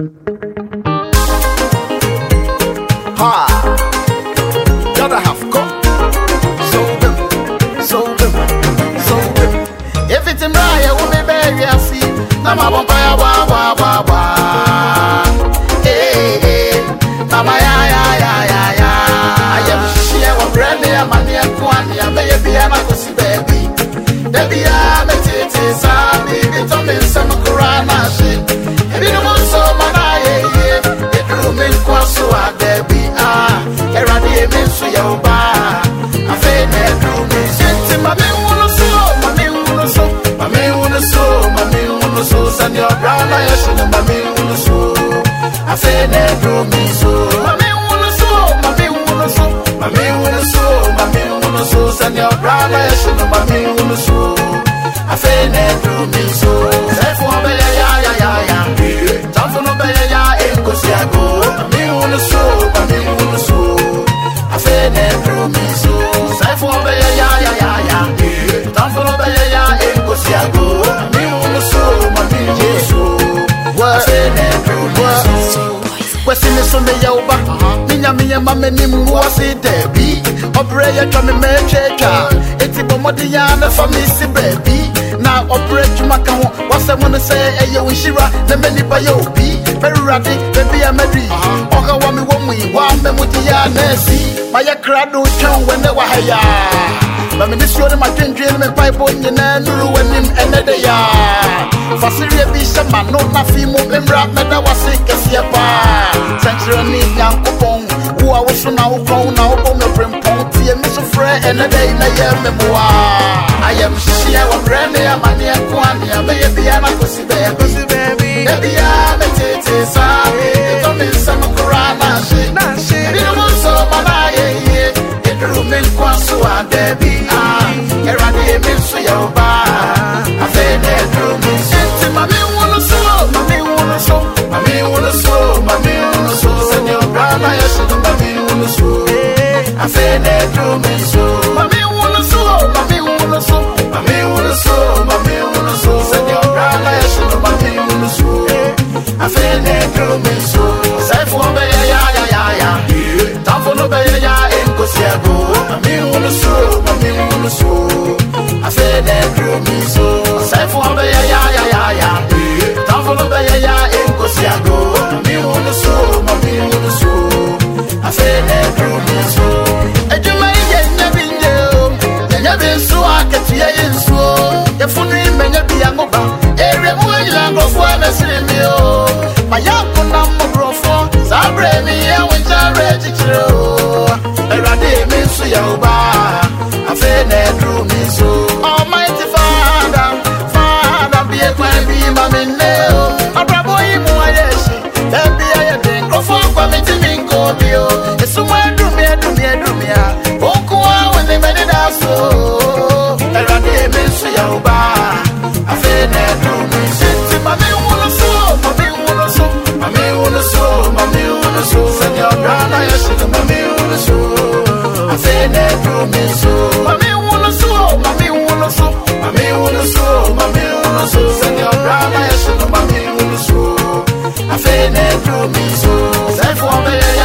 Ha! Gotta have come. So them. If it's in my will be very see. Now my vampire, hey, Mama, ya. I am share one brandy, and money, and quantity, and baby, and I could baby. Baby, I'm a titty, Sandy, it's on me, some Corana shit. If you want so many, it drew me so I baby. Eradi, means to your bar. I feel that drew me, sent my man, and your brother, I should have my meal so. I feel that drew me so. My man wanna so, and your brother, I should have my meal so. I feel that drew me so. Therefore, ya. Time for no better, ya, because ya go. My man wanna so. I feel that drew me so. Therefore, ya. Time for no better, ya, because ya go. Westin is on the Yoba, Ninya Mamma Nimuasi Debbie, Obraya Tommy Mercheka, Etibo Modiana for Missy Baby. Now operate Macao, what's I want to say, Ayo Shira, the many by Yobi, very rapid, baby I'm a dream. Oka Wami Wami, Wamutia Nessie, my crowd town when they were higher. But Ministry of my dream and Bible in ruin him another yard. For Syria be some man, no nothing more than rap, that was sick as your bar. Century young coupon, who I was now grown now on the brim ponty and Miss Frey and a day in a year memoir. I am Shia or Brandy, Money and Quania, baby, and I could see baby. Baby, I'm a titty, sorry, don't miss some Corana shit. You don't want so many, it drew me so I baby. Eradi means to your bar. I feel that drew me so. Mommy wanna so. Send your brother, I should have mommy wanna so. I feel that drew me so. Mommy wanna so. Send your brother, I should have mommy wanna so. I feel that drew me so. Say for me, ya. Time for no better, ya, ain't go see a go. Mommy wanna so. I feel that drew me so. Say for me, ya. Time for no better, ya, ain't go see a go. Mommy wanna so. I feel that drew me so. And you may never been so. I can see you so. Your phone may be a mobile. Every morning I go for a cinema. My young number of four. Sabre me, I went to register. Eradi means to your bar. I feel that drew me so. Almighty Father, be a quite be my mineo. A bravo him, why is she? That be a thing. Go for coming me, go be oh. It's somewhere do me. Oku when they made it out so. Eradi means to your bar. I feel that drew me so. Mommy wanna so. Send your brother, I should have mommy wanna so. I feel that drew me so. Mommy wanna so. Send your brother, I should have mommy wanna so. I feel that drew me so. Say for me.